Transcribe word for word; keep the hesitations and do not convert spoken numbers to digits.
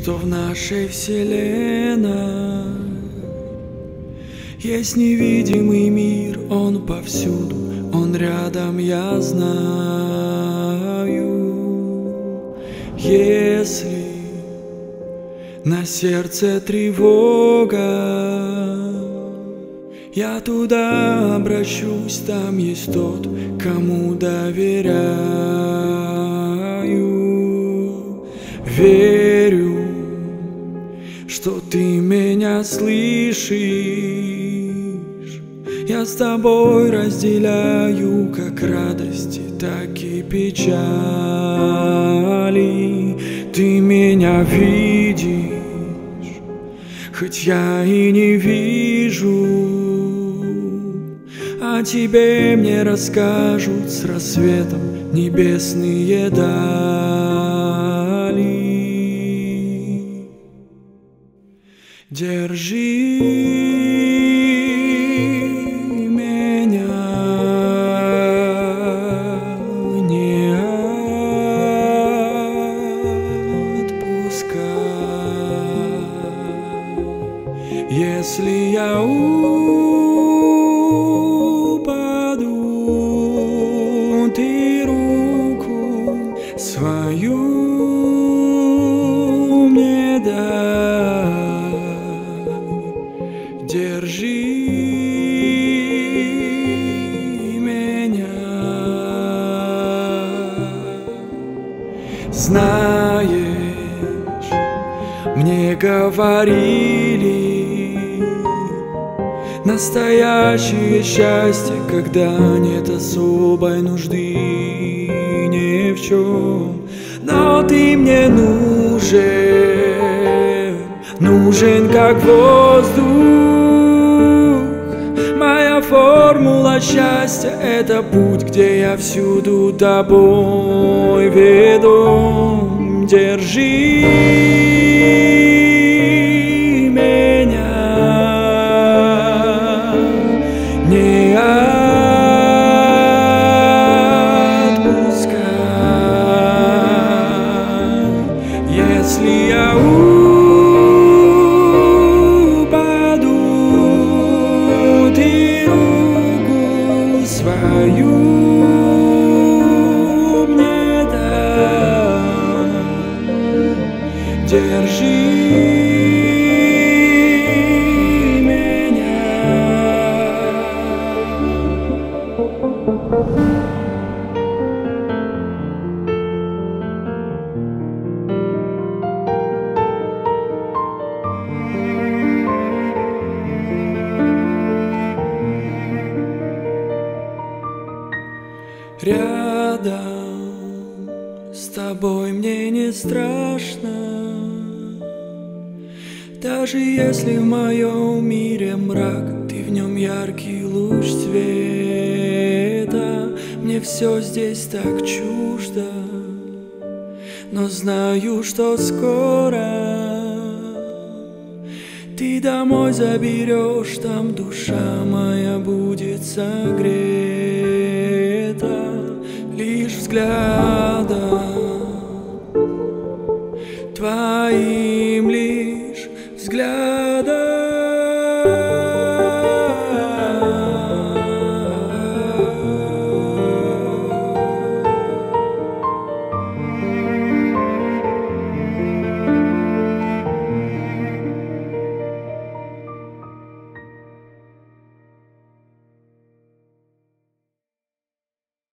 что в нашей вселенной есть невидимый мир, он повсюду, он рядом, я знаю. Если на сердце тревога, я туда обращусь, там есть тот, кому доверяю. Верю, что ты меня слышишь. Я с тобой разделяю как радости, так и печали. Ты меня видишь, хоть я и не вижу. О тебе мне расскажут с рассветом небесные дали. Держи меня, не отпускай. Если я упаду, ты руку свою мне дай. Держи меня. Знаешь, мне говорили, настоящее счастье, когда нет особой нужды ни в чем. Но ты мне нужен, нужен как воздух. Моя формула счастья — это путь, где я всюду тобой ведом. Держи меня, не отпускай. Если я свою мне дай. Держи меня. Рядом с тобой мне не страшно, даже если в моем мире мрак, ты в нем яркий луч света. Мне все здесь так чуждо, но знаю, что скоро ты домой заберешь, там душа моя будет согрета. Лишь взгляд